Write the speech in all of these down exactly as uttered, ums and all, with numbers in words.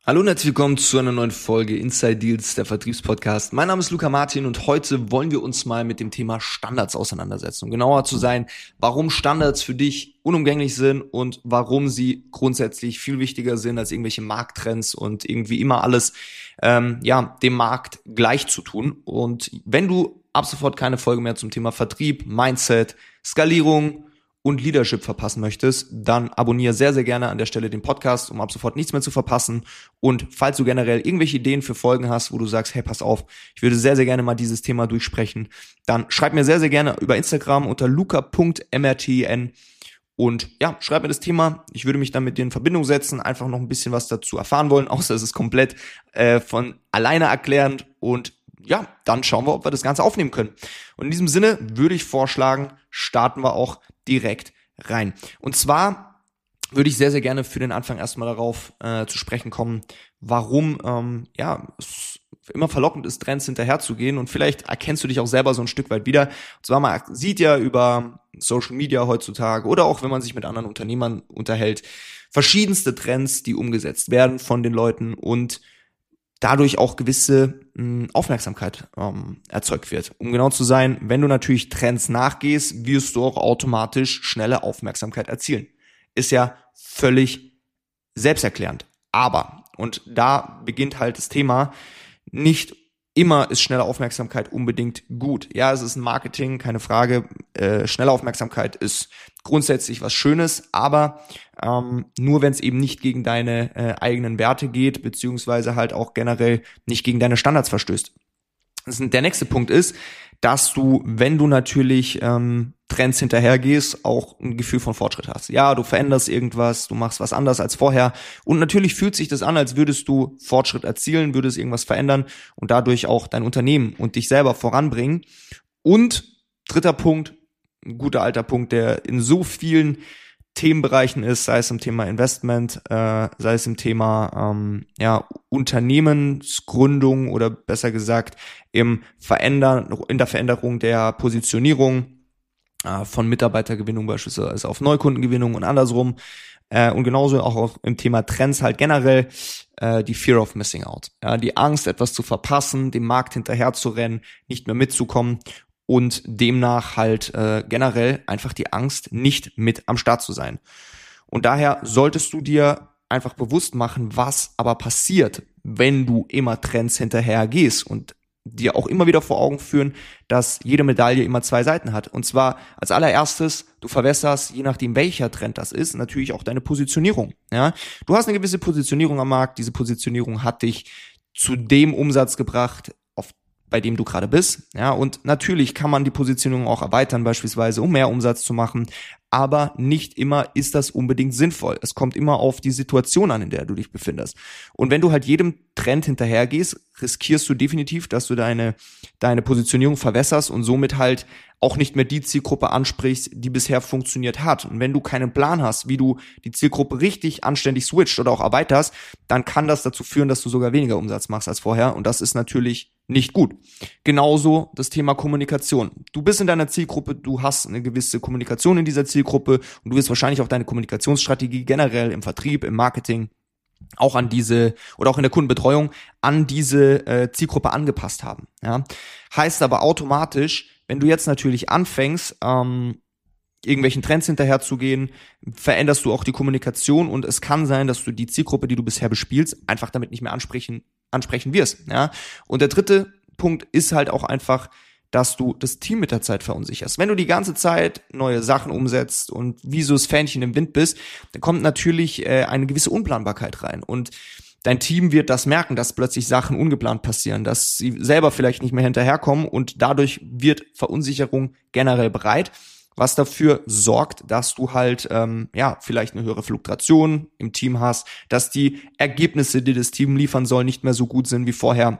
Hallo und herzlich willkommen zu einer neuen Folge Inside Deals, der Vertriebspodcast. Mein Name ist Luca Martin und heute wollen wir uns mal mit dem Thema Standards auseinandersetzen. Um genauer zu sein, warum Standards für dich unumgänglich sind und warum sie grundsätzlich viel wichtiger sind als irgendwelche Markttrends und irgendwie immer alles ähm, ja dem Markt gleich zu tun. Und wenn du ab sofort keine Folge mehr zum Thema Vertrieb, Mindset, Skalierung und Leadership verpassen möchtest, dann abonniere sehr, sehr gerne an der Stelle den Podcast, um ab sofort nichts mehr zu verpassen. Und falls du generell irgendwelche Ideen für Folgen hast, wo du sagst, hey, pass auf, ich würde sehr, sehr gerne mal dieses Thema durchsprechen, dann schreib mir sehr, sehr gerne über Instagram unter luca punkt m r t n und ja, schreib mir das Thema. Ich würde mich dann mit dir in Verbindung setzen, einfach noch ein bisschen was dazu erfahren wollen, außer es ist komplett äh, von alleine erklärend und ja, dann schauen wir, ob wir das Ganze aufnehmen können. Und in diesem Sinne würde ich vorschlagen, starten wir auch direkt rein. Und zwar würde ich sehr, sehr gerne für den Anfang erstmal darauf äh, zu sprechen kommen, warum ähm, ja es immer verlockend ist, Trends hinterherzugehen. Und vielleicht erkennst du dich auch selber so ein Stück weit wieder. Und zwar, man sieht ja über Social Media heutzutage oder auch wenn man sich mit anderen Unternehmern unterhält, verschiedenste Trends, die umgesetzt werden von den Leuten und dadurch auch gewisse mh, Aufmerksamkeit ähm, erzeugt wird. Um genau zu sein, wenn du natürlich Trends nachgehst, wirst du auch automatisch schnelle Aufmerksamkeit erzielen. Ist ja völlig selbsterklärend. Aber, und da beginnt halt das Thema, nicht immer ist schnelle Aufmerksamkeit unbedingt gut. Ja, es ist ein Marketing, keine Frage. Äh, schnelle Aufmerksamkeit ist grundsätzlich was Schönes, aber ähm, nur wenn es eben nicht gegen deine äh, eigenen Werte geht, beziehungsweise halt auch generell nicht gegen deine Standards verstößt. Das ist, der nächste Punkt ist, dass du, wenn du natürlich ähm, Trends hinterhergehst, auch ein Gefühl von Fortschritt hast. Ja, du veränderst irgendwas, du machst was anders als vorher und natürlich fühlt sich das an, als würdest du Fortschritt erzielen, würdest irgendwas verändern und dadurch auch dein Unternehmen und dich selber voranbringen. Und dritter Punkt, ein guter alter Punkt, der in so vielen Themenbereichen ist, sei es im Thema Investment, äh, sei es im Thema ähm, ja Unternehmensgründung oder besser gesagt im Verändern, in der Veränderung der Positionierung äh, von Mitarbeitergewinnung beispielsweise auf Neukundengewinnung und andersrum äh, und genauso auch auf, im Thema Trends halt generell äh, die Fear of Missing Out, ja, die Angst, etwas zu verpassen, dem Markt hinterher zu rennen, nicht mehr mitzukommen. Und demnach halt äh, generell einfach die Angst, nicht mit am Start zu sein. Und daher solltest du dir einfach bewusst machen, was aber passiert, wenn du immer Trends hinterher gehst und dir auch immer wieder vor Augen führen, dass jede Medaille immer zwei Seiten hat. Und zwar als allererstes, du verwässerst, je nachdem welcher Trend das ist, natürlich auch deine Positionierung. Ja, du hast eine gewisse Positionierung am Markt, diese Positionierung hat dich zu dem Umsatz gebracht, bei dem du gerade bist, ja, und natürlich kann man die Positionierung auch erweitern, beispielsweise um mehr Umsatz zu machen, aber nicht immer ist das unbedingt sinnvoll. Es kommt immer auf die Situation an, in der du dich befindest. Und wenn du halt jedem Trend hinterhergehst, riskierst du definitiv, dass du deine deine Positionierung verwässerst und somit halt auch nicht mehr die Zielgruppe ansprichst, die bisher funktioniert hat. Und wenn du keinen Plan hast, wie du die Zielgruppe richtig anständig switcht oder auch erweiterst, dann kann das dazu führen, dass du sogar weniger Umsatz machst als vorher. Und das ist natürlich nicht gut. Genauso das Thema Kommunikation. Du bist in deiner Zielgruppe, du hast eine gewisse Kommunikation in dieser Zielgruppe und du wirst wahrscheinlich auch deine Kommunikationsstrategie generell im Vertrieb, im Marketing auch an diese oder auch in der Kundenbetreuung an diese äh, Zielgruppe angepasst haben. Ja? Heißt aber automatisch, wenn du jetzt natürlich anfängst, ähm, irgendwelchen Trends hinterherzugehen, veränderst du auch die Kommunikation und es kann sein, dass du die Zielgruppe, die du bisher bespielst, einfach damit nicht mehr ansprechen, ansprechen wirst. Ja? Und der dritte Punkt ist halt auch einfach, dass du das Team mit der Zeit verunsicherst. Wenn du die ganze Zeit neue Sachen umsetzt und wie so das Fähnchen im Wind bist, dann kommt natürlich äh, eine gewisse Unplanbarkeit rein und dein Team wird das merken, dass plötzlich Sachen ungeplant passieren, dass sie selber vielleicht nicht mehr hinterherkommen und dadurch wird Verunsicherung generell breit, was dafür sorgt, dass du halt ähm, ja vielleicht eine höhere Fluktuation im Team hast, dass die Ergebnisse, die das Team liefern soll, nicht mehr so gut sind wie vorher.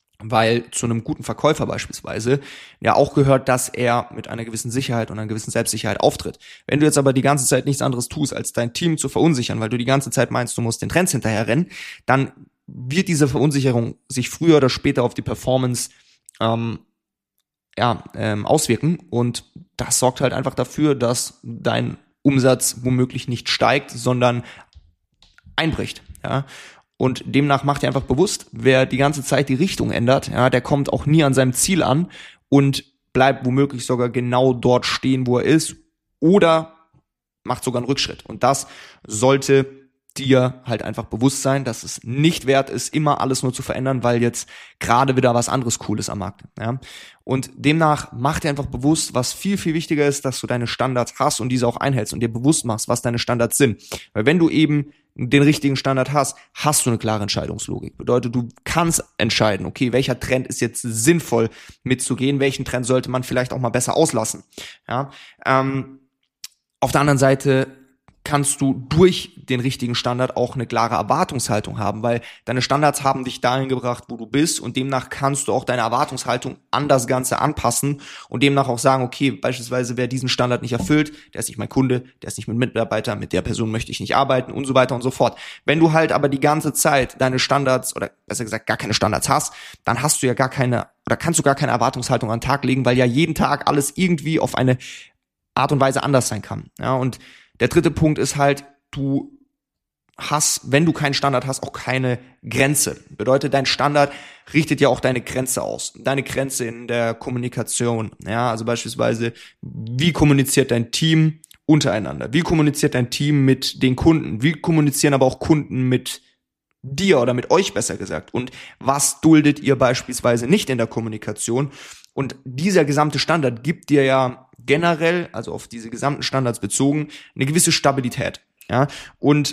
Weil zu einem guten Verkäufer beispielsweise ja auch gehört, dass er mit einer gewissen Sicherheit und einer gewissen Selbstsicherheit auftritt. Wenn du jetzt aber die ganze Zeit nichts anderes tust, als dein Team zu verunsichern, weil du die ganze Zeit meinst, du musst den Trends hinterherrennen, dann wird diese Verunsicherung sich früher oder später auf die Performance ähm, ja, ähm, auswirken und das sorgt halt einfach dafür, dass dein Umsatz womöglich nicht steigt, sondern einbricht. Ja. Und demnach macht ihr einfach bewusst, wer die ganze Zeit die Richtung ändert, ja, der kommt auch nie an seinem Ziel an und bleibt womöglich sogar genau dort stehen, wo er ist, oder macht sogar einen Rückschritt. Und das sollte dir halt einfach bewusst sein, dass es nicht wert ist, immer alles nur zu verändern, weil jetzt gerade wieder was anderes Cooles am Markt ist. Ja? Und demnach mach dir einfach bewusst, was viel, viel wichtiger ist, dass du deine Standards hast und diese auch einhältst und dir bewusst machst, was deine Standards sind. Weil wenn du eben den richtigen Standard hast, hast du eine klare Entscheidungslogik. Bedeutet, du kannst entscheiden, okay, welcher Trend ist jetzt sinnvoll mitzugehen, welchen Trend sollte man vielleicht auch mal besser auslassen. Ja? Ähm, auf der anderen Seite kannst du durch den richtigen Standard auch eine klare Erwartungshaltung haben, weil deine Standards haben dich dahin gebracht, wo du bist, und demnach kannst du auch deine Erwartungshaltung an das Ganze anpassen und demnach auch sagen, okay, beispielsweise wer diesen Standard nicht erfüllt, der ist nicht mein Kunde, der ist nicht mein Mitarbeiter, mit der Person möchte ich nicht arbeiten und so weiter und so fort. Wenn du halt aber die ganze Zeit deine Standards oder besser gesagt gar keine Standards hast, dann hast du ja gar keine oder kannst du gar keine Erwartungshaltung an den Tag legen, weil ja jeden Tag alles irgendwie auf eine Art und Weise anders sein kann. Ja, und der dritte Punkt ist halt, du hast, wenn du keinen Standard hast, auch keine Grenze. Bedeutet, dein Standard richtet ja auch deine Grenze aus. Deine Grenze in der Kommunikation. Ja, also beispielsweise, wie kommuniziert dein Team untereinander? Wie kommuniziert dein Team mit den Kunden? Wie kommunizieren aber auch Kunden mit dir oder mit euch, besser gesagt? Und was duldet ihr beispielsweise nicht in der Kommunikation? Und dieser gesamte Standard gibt dir ja generell, also auf diese gesamten Standards bezogen, eine gewisse Stabilität. Ja, und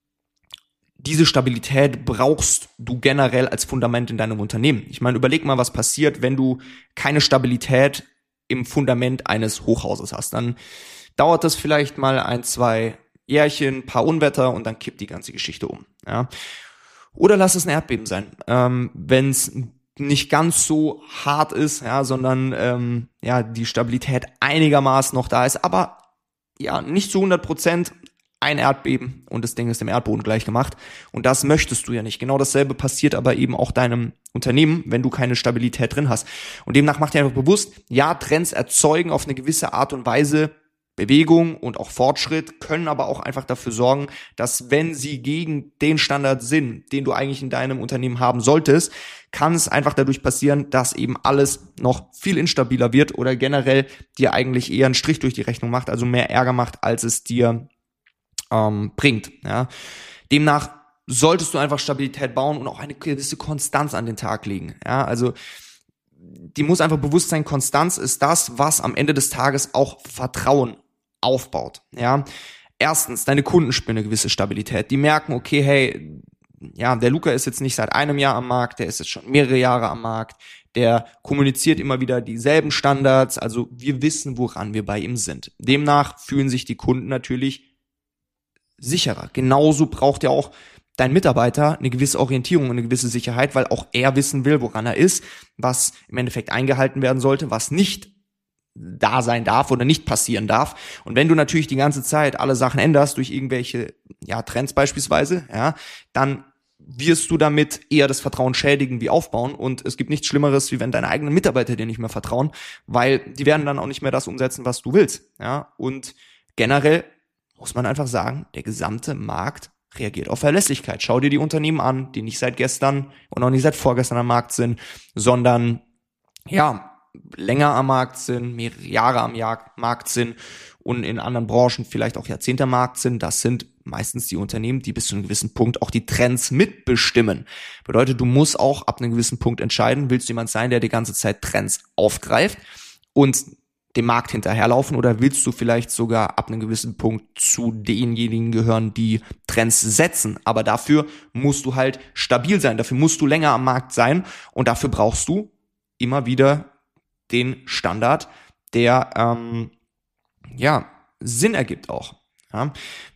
diese Stabilität brauchst du generell als Fundament in deinem Unternehmen. Ich meine, überleg mal, was passiert, wenn du keine Stabilität im Fundament eines Hochhauses hast. Dann dauert das vielleicht mal ein, zwei Jährchen, ein paar Unwetter und dann kippt die ganze Geschichte um. Ja, oder lass es ein Erdbeben sein. Ähm, wenn es nicht ganz so hart ist, ja, sondern ähm, ja, die Stabilität einigermaßen noch da ist, aber ja, nicht zu hundert Prozent ein Erdbeben und das Ding ist dem Erdboden gleich gemacht. Und das möchtest du ja nicht. Genau dasselbe passiert aber eben auch deinem Unternehmen, wenn du keine Stabilität drin hast. Und demnach mach dir einfach bewusst, ja, Trends erzeugen auf eine gewisse Art und Weise Bewegung und auch Fortschritt, können aber auch einfach dafür sorgen, dass wenn sie gegen den Standard sind, den du eigentlich in deinem Unternehmen haben solltest, kann es einfach dadurch passieren, dass eben alles noch viel instabiler wird oder generell dir eigentlich eher einen Strich durch die Rechnung macht, also mehr Ärger macht, als es dir ähm, bringt. Ja. Demnach solltest du einfach Stabilität bauen und auch eine gewisse Konstanz an den Tag legen. Ja, also die muss einfach bewusst sein, Konstanz ist das, was am Ende des Tages auch Vertrauen aufbaut. Ja, erstens, deine Kunden spüren eine gewisse Stabilität. Die merken, okay, hey, ja, der Luca ist jetzt nicht seit einem Jahr am Markt, der ist jetzt schon mehrere Jahre am Markt, der kommuniziert immer wieder dieselben Standards, also wir wissen, woran wir bei ihm sind. Demnach fühlen sich die Kunden natürlich sicherer. Genauso braucht ja auch dein Mitarbeiter eine gewisse Orientierung und eine gewisse Sicherheit, weil auch er wissen will, woran er ist, was im Endeffekt eingehalten werden sollte, was nicht da sein darf oder nicht passieren darf. Und wenn du natürlich die ganze Zeit alle Sachen änderst durch irgendwelche ja Trends beispielsweise, ja, dann wirst du damit eher das Vertrauen schädigen wie aufbauen. Und es gibt nichts Schlimmeres, wie wenn deine eigenen Mitarbeiter dir nicht mehr vertrauen, weil die werden dann auch nicht mehr das umsetzen, was du willst. Ja, und generell muss man einfach sagen, der gesamte Markt reagiert auf Verlässlichkeit. Schau dir die Unternehmen an, die nicht seit gestern und auch nicht seit vorgestern am Markt sind, sondern ja, länger am Markt sind, mehrere Jahre am Jahr Markt sind und in anderen Branchen vielleicht auch Jahrzehnte am Markt sind. Das sind meistens die Unternehmen, die bis zu einem gewissen Punkt auch die Trends mitbestimmen. Bedeutet, du musst auch ab einem gewissen Punkt entscheiden, willst du jemand sein, der die ganze Zeit Trends aufgreift und dem Markt hinterherlaufen, oder willst du vielleicht sogar ab einem gewissen Punkt zu denjenigen gehören, die Trends setzen? Aber dafür musst du halt stabil sein, dafür musst du länger am Markt sein und dafür brauchst du immer wieder den Standard, der ähm, ja Sinn ergibt auch. Ja.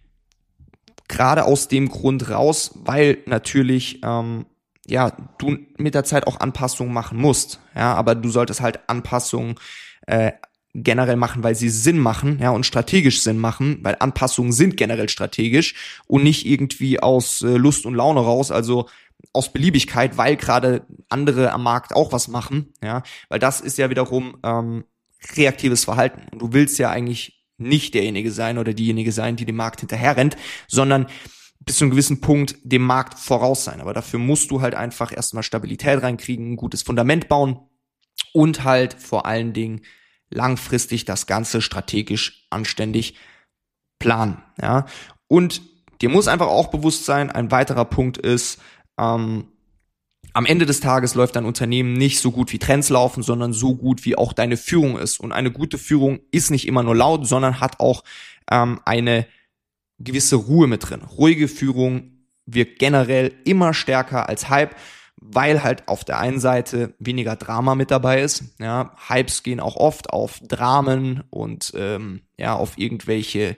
Gerade aus dem Grund raus, weil natürlich ähm, ja du mit der Zeit auch Anpassungen machen musst. Ja, aber du solltest halt Anpassungen äh, generell machen, weil sie Sinn machen, ja, und strategisch Sinn machen, weil Anpassungen sind generell strategisch und nicht irgendwie aus äh, Lust und Laune raus, also aus Beliebigkeit, weil gerade andere am Markt auch was machen, ja, weil das ist ja wiederum ähm, reaktives Verhalten. Und du willst ja eigentlich nicht derjenige sein oder diejenige sein, die dem Markt hinterher rennt, sondern bis zu einem gewissen Punkt dem Markt voraus sein. Aber dafür musst du halt einfach erstmal Stabilität reinkriegen, ein gutes Fundament bauen und halt vor allen Dingen langfristig das Ganze strategisch anständig planen. Ja? Und dir muss einfach auch bewusst sein, ein weiterer Punkt ist, ähm, am Ende des Tages läuft dein Unternehmen nicht so gut wie Trends laufen, sondern so gut wie auch deine Führung ist. Und eine gute Führung ist nicht immer nur laut, sondern hat auch ähm, eine gewisse Ruhe mit drin. Ruhige Führung wirkt generell immer stärker als Hype, weil halt auf der einen Seite weniger Drama mit dabei ist. Ja, Hypes gehen auch oft auf Dramen und ähm, ja auf irgendwelche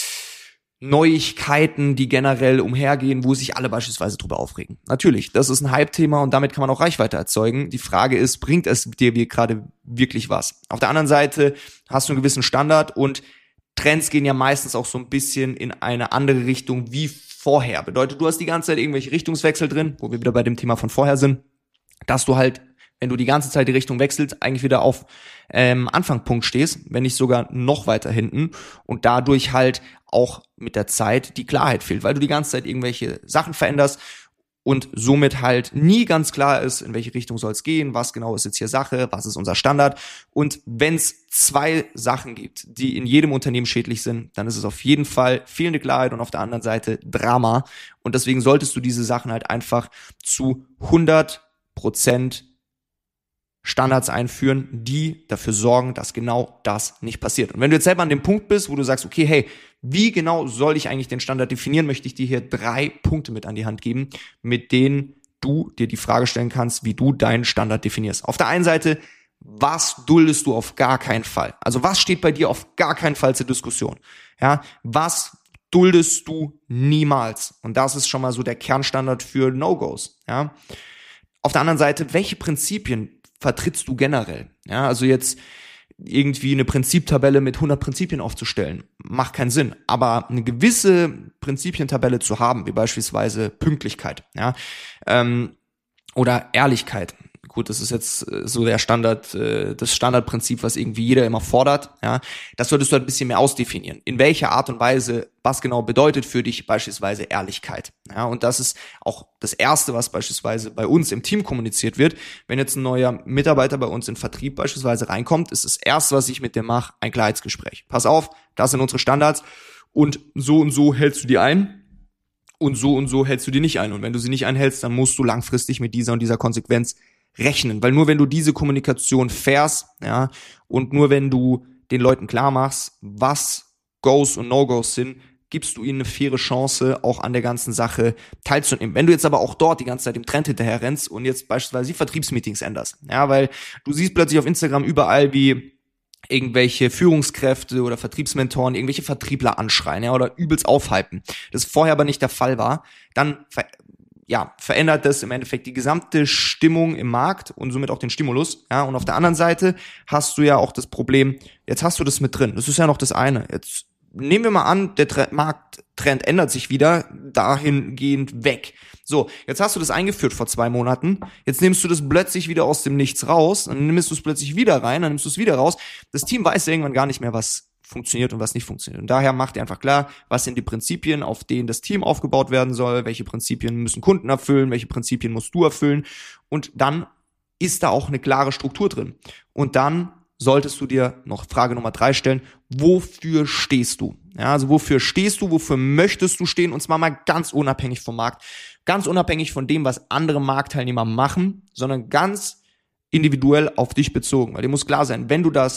Neuigkeiten, die generell umhergehen, wo sich alle beispielsweise drüber aufregen. Natürlich, das ist ein Hype-Thema und damit kann man auch Reichweite erzeugen. Die Frage ist, bringt es dir gerade wirklich was? Auf der anderen Seite hast du einen gewissen Standard und Trends gehen ja meistens auch so ein bisschen in eine andere Richtung wie vorher. Bedeutet, du hast die ganze Zeit irgendwelche Richtungswechsel drin, wo wir wieder bei dem Thema von vorher sind, dass du halt, wenn du die ganze Zeit die Richtung wechselst, eigentlich wieder auf ähm, Anfangspunkt stehst, wenn nicht sogar noch weiter hinten und dadurch halt auch mit der Zeit die Klarheit fehlt, weil du die ganze Zeit irgendwelche Sachen veränderst und somit halt nie ganz klar ist, in welche Richtung soll es gehen, was genau ist jetzt hier Sache, was ist unser Standard. Und wenn es zwei Sachen gibt, die in jedem Unternehmen schädlich sind, dann ist es auf jeden Fall fehlende Klarheit und auf der anderen Seite Drama. Und deswegen solltest du diese Sachen halt einfach zu hundert Prozent Standards einführen, die dafür sorgen, dass genau das nicht passiert. Und wenn du jetzt selber an dem Punkt bist, wo du sagst, okay, hey, wie genau soll ich eigentlich den Standard definieren, möchte ich dir hier drei Punkte mit an die Hand geben, mit denen du dir die Frage stellen kannst, wie du deinen Standard definierst. Auf der einen Seite, was duldest du auf gar keinen Fall? Also was steht bei dir auf gar keinen Fall zur Diskussion? Ja, was duldest du niemals? Und das ist schon mal so der Kernstandard für No-Gos. Ja, auf der anderen Seite, welche Prinzipien vertrittst du generell? Ja, also jetzt irgendwie eine Prinziptabelle mit hundert Prinzipien aufzustellen, macht keinen Sinn. Aber eine gewisse Prinzipientabelle zu haben, wie beispielsweise Pünktlichkeit, ja, ähm, oder Ehrlichkeit. Gut, das ist jetzt so der Standard, das Standardprinzip, was irgendwie jeder immer fordert, ja. Das solltest du halt ein bisschen mehr ausdefinieren. In welcher Art und Weise, was genau bedeutet für dich beispielsweise Ehrlichkeit, ja. Und das ist auch das Erste, was beispielsweise bei uns im Team kommuniziert wird. Wenn jetzt ein neuer Mitarbeiter bei uns in Vertrieb beispielsweise reinkommt, ist das Erste, was ich mit dem mache, ein Klarheitsgespräch. Pass auf, das sind unsere Standards und so und so hältst du die ein. Und so und so hältst du die nicht ein. Und wenn du sie nicht einhältst, dann musst du langfristig mit dieser und dieser Konsequenz rechnen, weil nur wenn du diese Kommunikation fährst, ja, und nur wenn du den Leuten klar machst, was Goes und No-Goes sind, gibst du ihnen eine faire Chance, auch an der ganzen Sache teilzunehmen. Wenn du jetzt aber auch dort die ganze Zeit dem Trend hinterher rennst und jetzt beispielsweise die Vertriebsmeetings änderst, ja, weil du siehst plötzlich auf Instagram überall, wie irgendwelche Führungskräfte oder Vertriebsmentoren irgendwelche Vertriebler anschreien, ja, oder übelst aufhypen, das vorher aber nicht der Fall war, dann ver- ja, verändert das im Endeffekt die gesamte Stimmung im Markt und somit auch den Stimulus, ja, und auf der anderen Seite hast du ja auch das Problem, jetzt hast du das mit drin, das ist ja noch das eine, jetzt nehmen wir mal an, der Trend, Markttrend ändert sich wieder, dahingehend weg. So, jetzt hast du das eingeführt vor zwei Monaten, jetzt nimmst du das plötzlich wieder aus dem Nichts raus, dann nimmst du es plötzlich wieder rein, dann nimmst du es wieder raus, das Team weiß irgendwann gar nicht mehr, was funktioniert und was nicht funktioniert. Und daher macht ihr einfach klar, was sind die Prinzipien, auf denen das Team aufgebaut werden soll, welche Prinzipien müssen Kunden erfüllen, welche Prinzipien musst du erfüllen und dann ist da auch eine klare Struktur drin. Und dann solltest du dir noch Frage Nummer drei stellen, wofür stehst du? Ja, also wofür stehst du, wofür möchtest du stehen und zwar mal ganz unabhängig vom Markt, ganz unabhängig von dem, was andere Marktteilnehmer machen, sondern ganz individuell auf dich bezogen, weil dir muss klar sein, wenn du das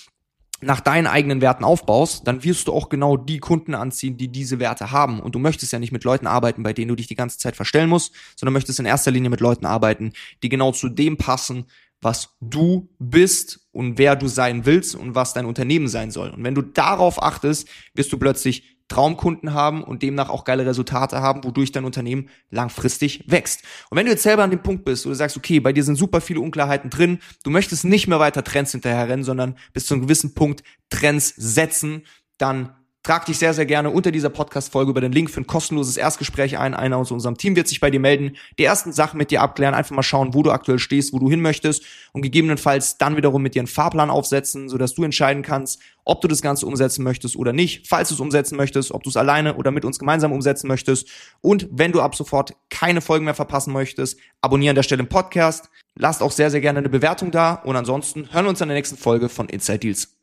nach deinen eigenen Werten aufbaust, dann wirst du auch genau die Kunden anziehen, die diese Werte haben. Und du möchtest ja nicht mit Leuten arbeiten, bei denen du dich die ganze Zeit verstellen musst, sondern möchtest in erster Linie mit Leuten arbeiten, die genau zu dem passen, was du bist und wer du sein willst und was dein Unternehmen sein soll. Und wenn du darauf achtest, wirst du plötzlich Traumkunden haben und demnach auch geile Resultate haben, wodurch dein Unternehmen langfristig wächst. Und wenn du jetzt selber an dem Punkt bist, wo du sagst, okay, bei dir sind super viele Unklarheiten drin, du möchtest nicht mehr weiter Trends hinterher rennen, sondern bis zu einem gewissen Punkt Trends setzen, dann Trag dich sehr, sehr gerne unter dieser Podcast-Folge über den Link für ein kostenloses Erstgespräch ein. Einer aus unserem Team wird sich bei dir melden, die ersten Sachen mit dir abklären, einfach mal schauen, wo du aktuell stehst, wo du hin möchtest und gegebenenfalls dann wiederum mit dir einen Fahrplan aufsetzen, sodass du entscheiden kannst, ob du das Ganze umsetzen möchtest oder nicht, falls du es umsetzen möchtest, ob du es alleine oder mit uns gemeinsam umsetzen möchtest. Und wenn du ab sofort keine Folgen mehr verpassen möchtest, abonniere an der Stelle den Podcast, lasst auch sehr, sehr gerne eine Bewertung da und ansonsten hören wir uns in der nächsten Folge von Inside Deals.